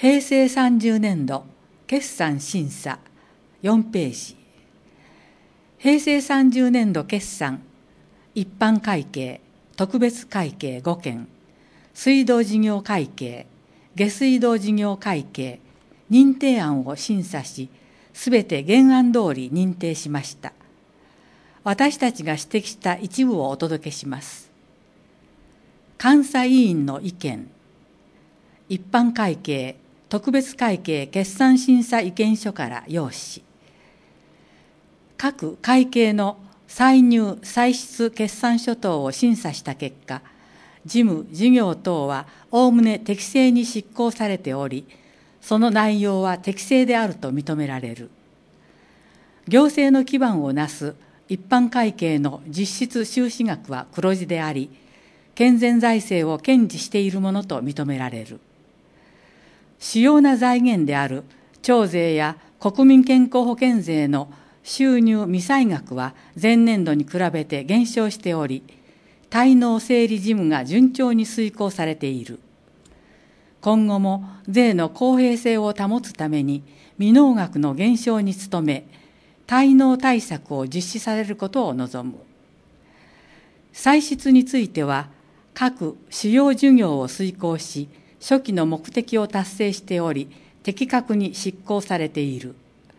平成30年度決算審査4ページ。平成30年度決算一般会計特別会計5件、水道事業会計下水道事業会計認定案を審査し、すべて原案通り認定しました。私たちが指摘した一部をお届けします。監査委員の意見、一般会計特別会計決算審査意見書から要旨。各会計の歳入歳出決算書等を審査した結果、事務事業等はおおむね適正に執行されており、その内容は適正であると認められる。行政の基盤をなす一般会計の実質収支額は黒字であり、健全財政を堅持しているものと認められる。主要な財源である徴税や国民健康保険税の収入未歳額は前年度に比べて減少しており、滞納整理事務が順調に遂行されている。今後も税の公平性を保つために未納額の減少に努め、滞納対策を実施されることを望む。歳出については、各主要事業を遂行し、初期の目的を達成しており、的確に執行されている。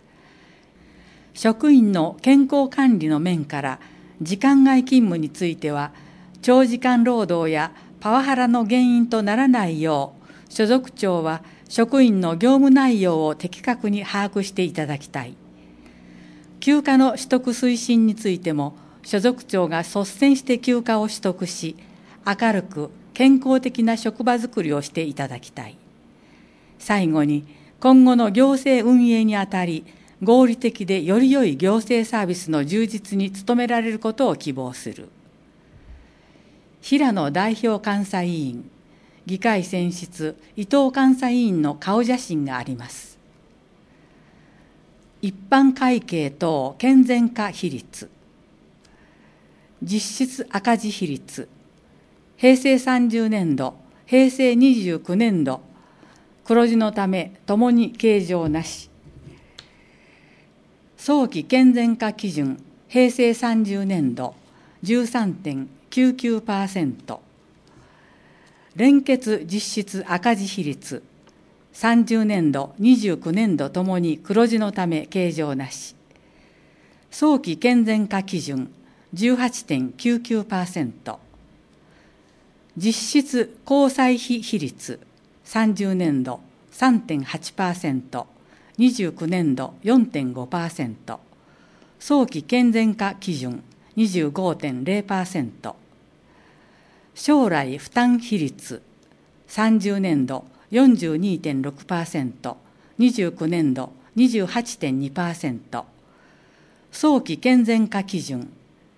職員の健康管理の面から、時間外勤務については、長時間労働やパワハラの原因とならないよう、所属長は職員の業務内容を的確に把握していただきたい。休暇の取得推進についても、所属長が率先して休暇を取得し、明るく健康的な職場づくりをしていただきたい。最後に、今後の行政運営にあたり、合理的でより良い行政サービスの充実に努められることを希望する。平野代表監査委員、議会選出伊藤監査委員の顔写真があります。一般会計等健全化比率、実質赤字比率、平成30年度、平成29年度、黒字のためともに計上なし。早期健全化基準、平成30年度、13.99%。連結実質赤字比率、30年度、29年度ともに黒字のため計上なし。早期健全化基準、18.99%。実質交際費比率、30年度 3.8%、29年度 4.5%、早期健全化基準 25.0%、将来負担比率、30年度 42.6%、29年度 28.2%、早期健全化基準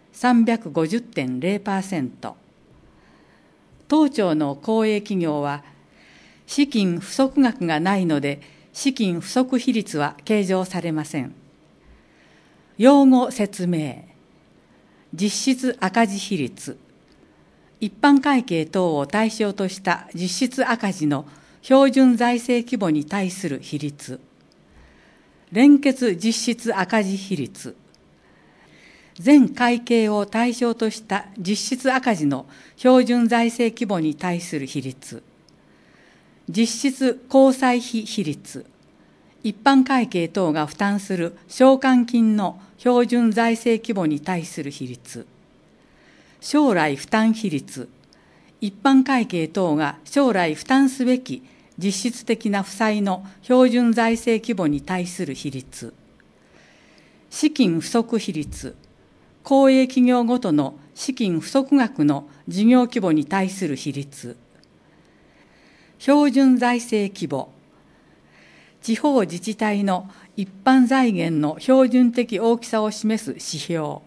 350.0%、当庁の公営企業は、資金不足額がないので、資金不足比率は計上されません。用語説明、実質赤字比率、一般会計等を対象とした実質赤字の標準財政規模に対する比率、連結実質赤字比率、全会計を対象とした実質赤字の標準財政規模に対する比率、実質交際費比率、一般会計等が負担する償還金の標準財政規模に対する比率、将来負担比率、一般会計等が将来負担すべき実質的な負債の標準財政規模に対する比率、資金不足比率、公営企業ごとの資金不足額の事業規模に対する比率、標準財政規模、地方自治体の一般財源の標準的大きさを示す指標、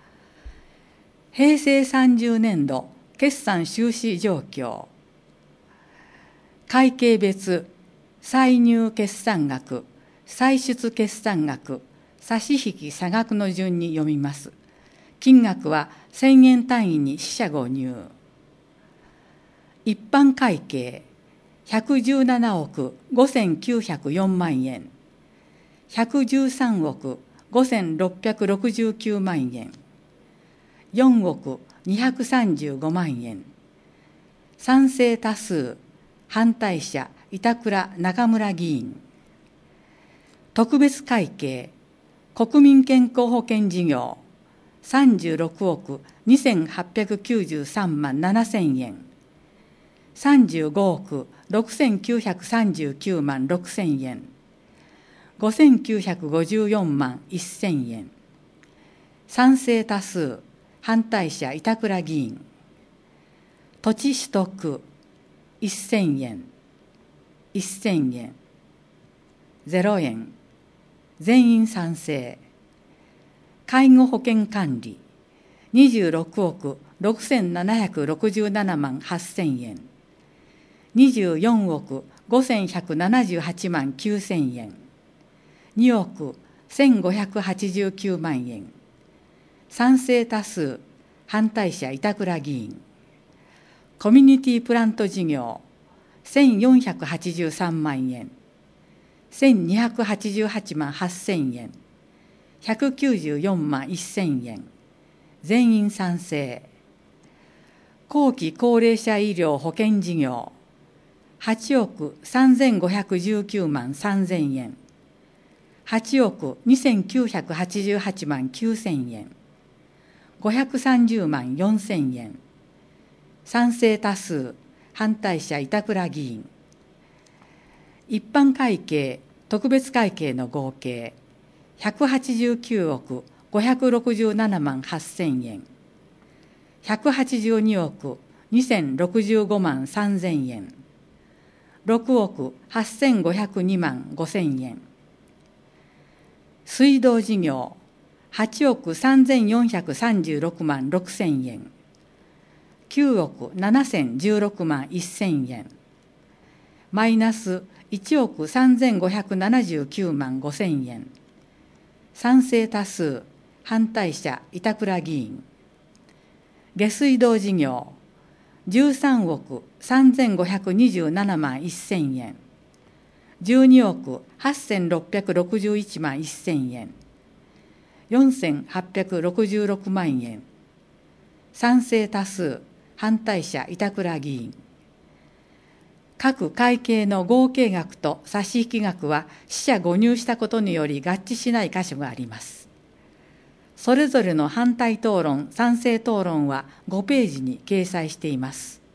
平成30年度決算収支状況、会計別歳入決算額、歳出決算額、差引差額の順に読みます。金額は1000円単位に四捨五入。一般会計、 117億5904万円、113億5669万円、4億235万円。賛成多数、反対者板倉中村議員。特別会計国民健康保険事業36億2893万7000円、35億6939万6000円、5954万1000円。賛成多数、反対者板倉議員。土地取得1000円、1000円、0円、全員賛成。介護保険管理26億6767万8000円、24億5178万9000円、2億1589万円。賛成多数、反対者板倉議員。コミュニティプラント事業1483万円、1288万8000円、194万1000円。全員賛成。後期高齢者医療保険事業8億3519万3000円、8億2988万9000円、530万4000円。賛成多数、反対者板倉議員。一般会計特別会計の合計189億567万8000円、182億2065万3000円、6億8502万5000円。水道事業8億3436万6000円、9億7016万1000円、マイナス1億3579万5000円。賛成多数、反対者板倉議員。下水道事業13億3527万1000円、12億8661万1000円、4866万円。賛成多数、反対者板倉議員。各会計の合計額と差引額は四捨五入したことにより合致しない箇所があります。それぞれの反対討論、賛成討論は5ページに掲載しています。